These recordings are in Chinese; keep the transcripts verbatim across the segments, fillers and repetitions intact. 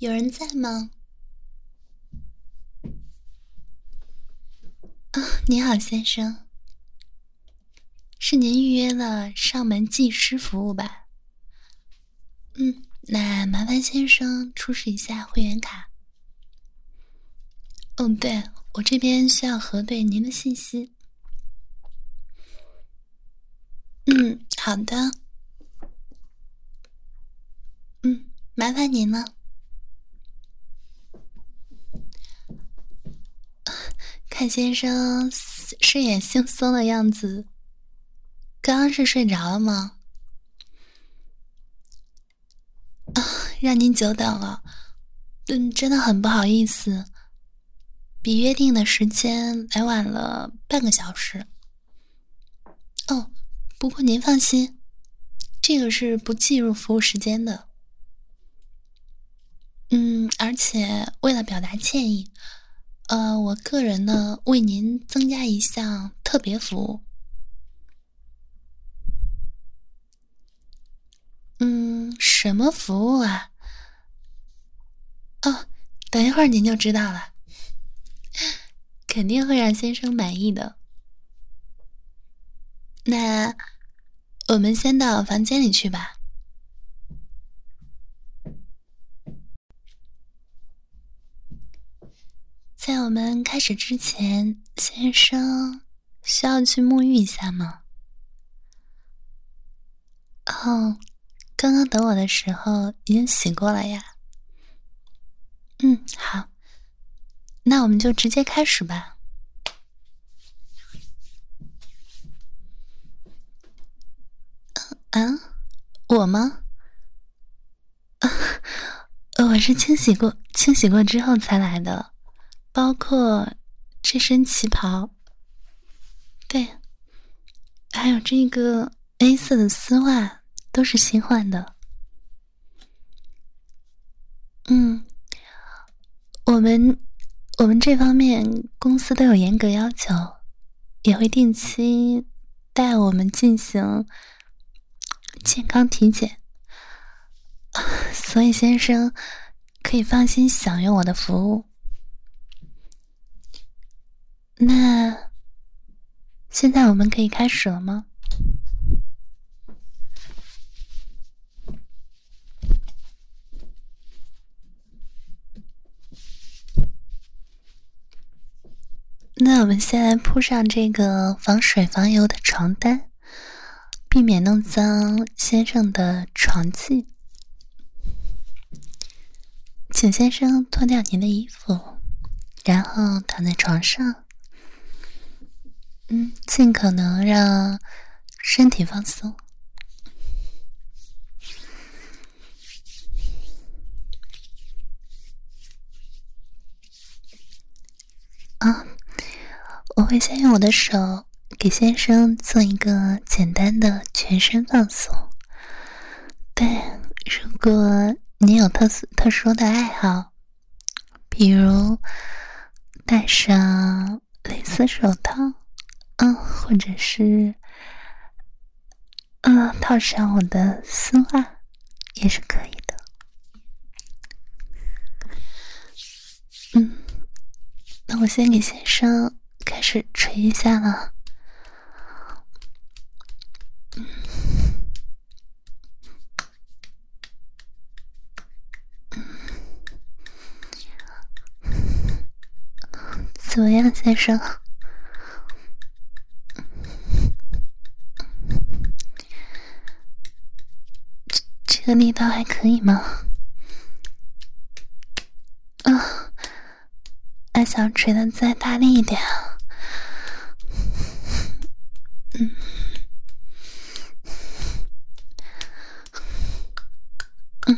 有人在吗？啊、哦，你好，先生，是您预约了上门技师服务吧？嗯，那麻烦先生出示一下会员卡。哦，对，我这边需要核对您的信息。嗯，好的。嗯，麻烦您了。看先生睡眼惺忪的样子，刚刚是睡着了吗？啊，让您久等了。嗯，真的很不好意思，比约定的时间来晚了半个小时。哦，不过您放心，这个是不计入服务时间的。嗯，而且为了表达歉意，呃，我个人呢为您增加一项特别服务。嗯，什么服务啊？哦，等一会儿您就知道了，肯定会让先生满意的。那我们先到房间里去吧。在我们开始之前，先生需要去沐浴一下吗？哦，刚刚等我的时候已经洗过了呀。嗯，好，那我们就直接开始吧。啊，我吗？啊，我是清洗过，清洗过之后才来的，包括这身旗袍，对，还有这个 A 色的丝袜，都是新换的。嗯，我们我们这方面公司都有严格要求，也会定期带我们进行健康体检，所以先生可以放心享用我的服务。那现在我们可以开始了吗？那我们先来铺上这个防水防油的床单，避免弄脏先生的床具。请先生脱掉您的衣服，然后躺在床上，嗯，尽可能让身体放松。啊，我会先用我的手给先生做一个简单的全身放松。对，如果你有特殊特殊的爱好，比如戴上蕾丝手套，嗯，或者是嗯套上我的丝袜，也是可以的。嗯，那我先给先生开始捶一下了。嗯，怎么样，先生？这这个力道还可以吗？啊，还想捶得再大力一点啊。嗯，嗯，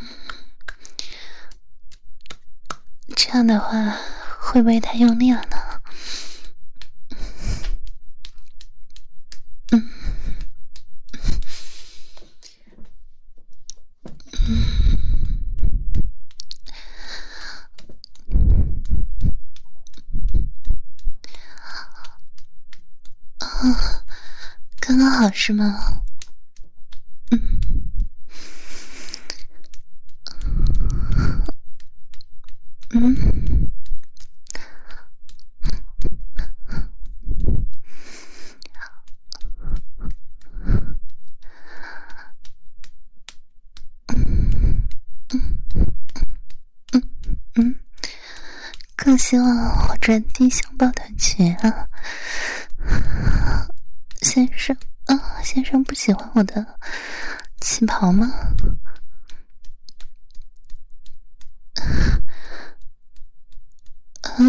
这样的话会不会太用力了呢？嗯，嗯，啊，刚刚好是吗？嗯， 更希望我穿低胸包短裙啊？先生啊，先生不喜欢我的旗袍吗？啊，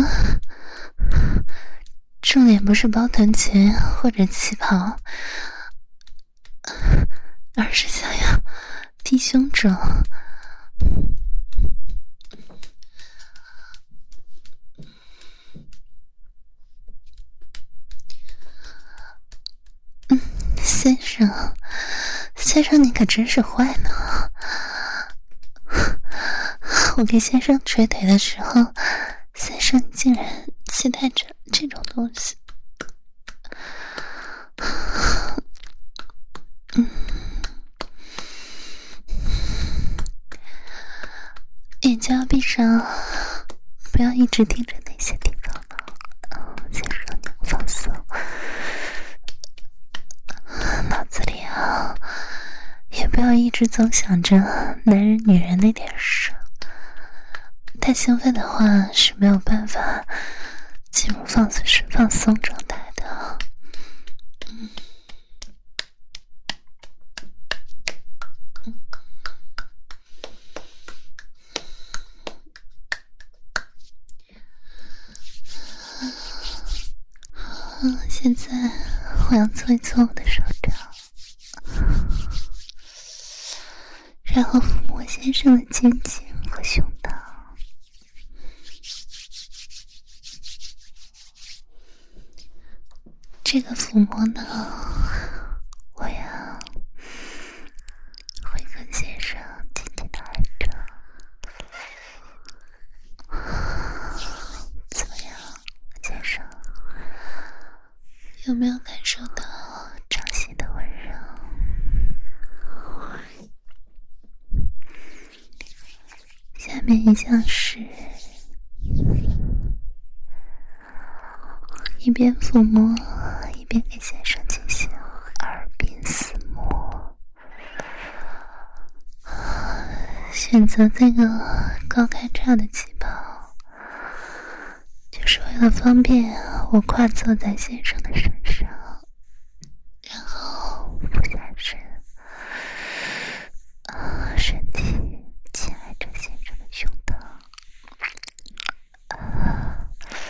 重点不是包臀裙或者旗袍，而是想要低胸装。嗯，先生，先生你可真是坏呢！我给先生捶腿的时候，先生你竟然期待着这种东西。嗯，眼睛要闭上，不要一直盯着那些地方了。哦，先生你要放松，脑子里啊也不要一直总想着男人女人那点事。太兴奋的话是没有办法进入放松放松状态的。嗯嗯，现在我要搓一搓我的手掌，然后抚摸先生的肩颈和胸膛。这个抚摸呢，我要会跟先生紧紧的挨着。怎么样，先生？有没有感受到掌心的温热？下面一项是一边抚摸一边给先生进行耳鬓厮磨，选择这个高开叉的旗袍，就是为了方便我跨坐在先生的身上，然后俯下身，啊，身体紧挨着先生的胸膛，啊，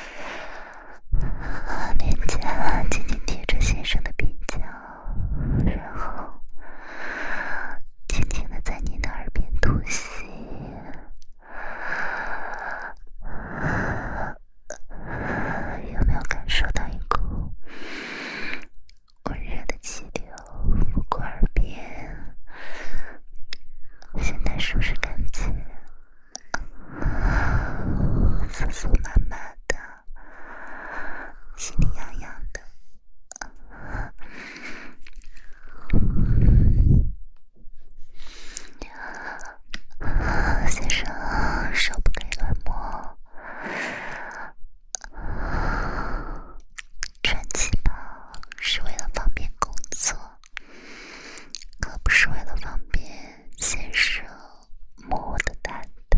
脸颊紧紧贴着先生的鬓角，然后轻轻地在你的耳边吐息。有没有感受到一股温热的气流拂过耳边？现在是不是感觉酥酥麻麻的，心里痒痒的？先生手不可以乱摸，穿旗袍是为了方便工作，可不是为了方便先生摸我的大腿。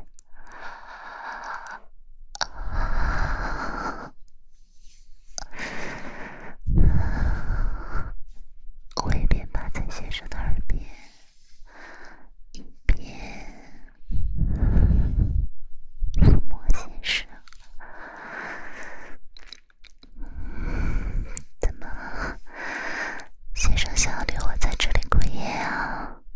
我一边趴在先生的耳边，一边抚摸先生。怎么，先生想要留我在这里过夜啊？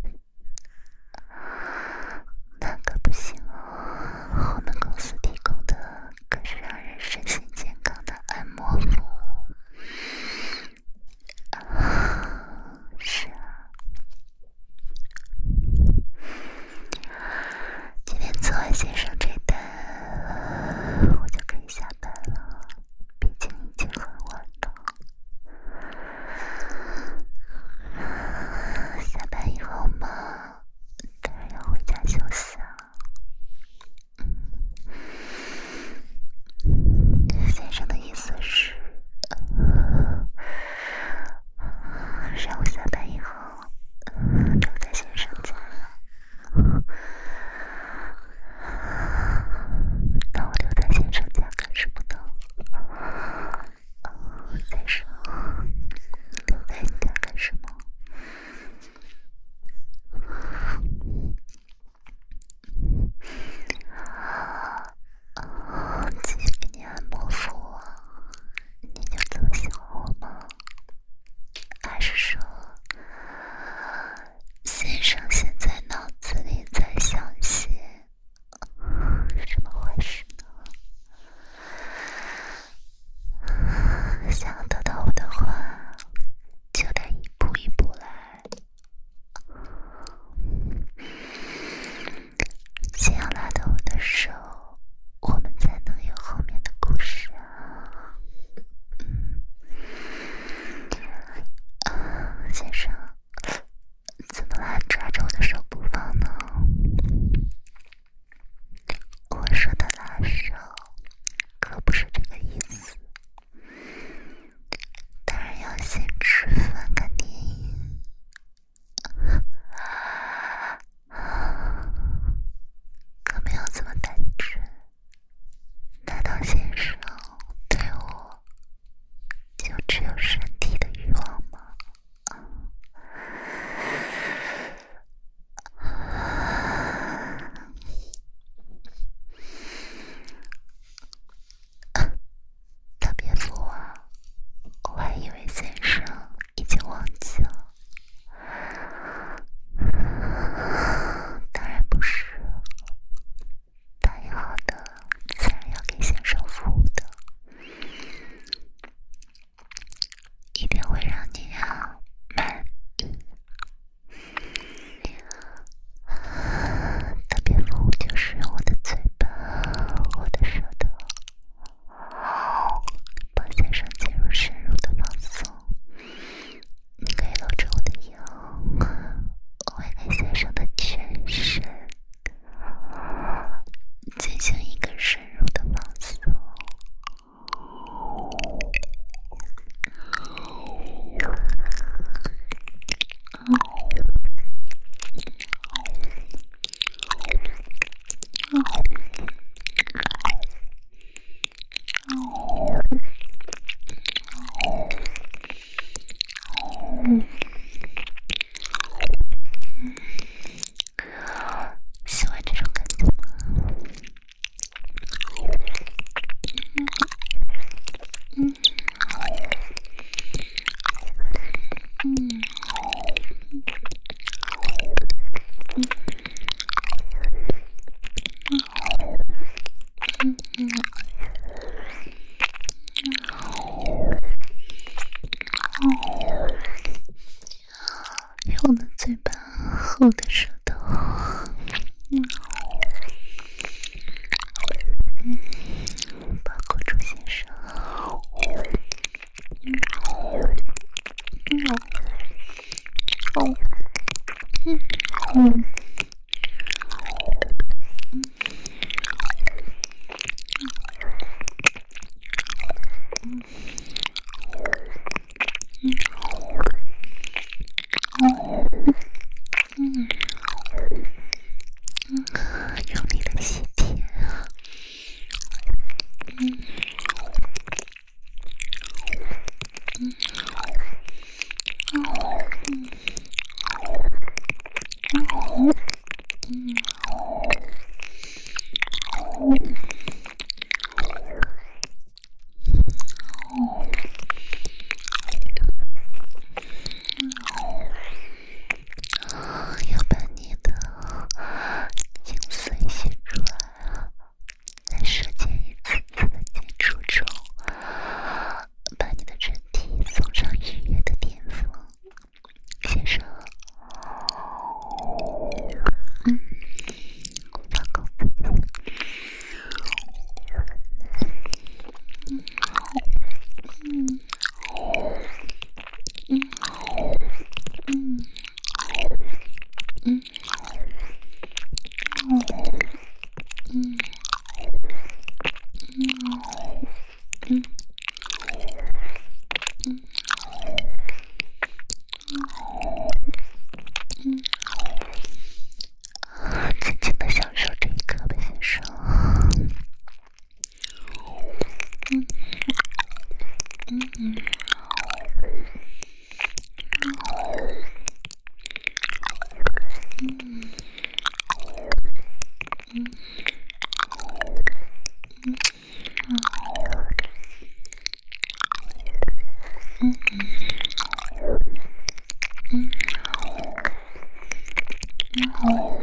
厚的舌头，嗯，嗯，包裹住先生，嗯，嗯，哦，嗯，嗯。用力的吸舔，嗯，嗯，嗯，嗯，嗯，要把你的精髓写出来，在舌尖一次次的接触中，把你的身体送上愉悦的巅峰，先生。嗯，放空自己。嗯，嗯，嗯，嗯，嗯，嗯，嗯，嗯，嗯，嗯，尽情的享受这一刻吧，先生。嗯，嗯，嗯，嗯，嗯，嗯，嗯，嗯，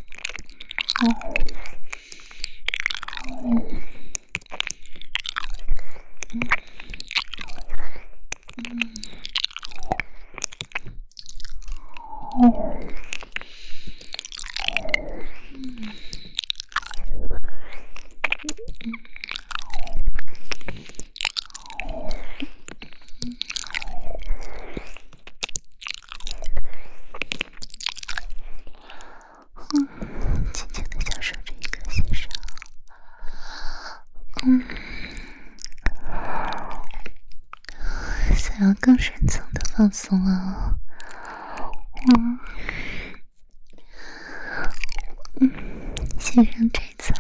尽情的享受这一刻，先生。嗯，想要更深层的放松啊。嗯，嗯，先生这次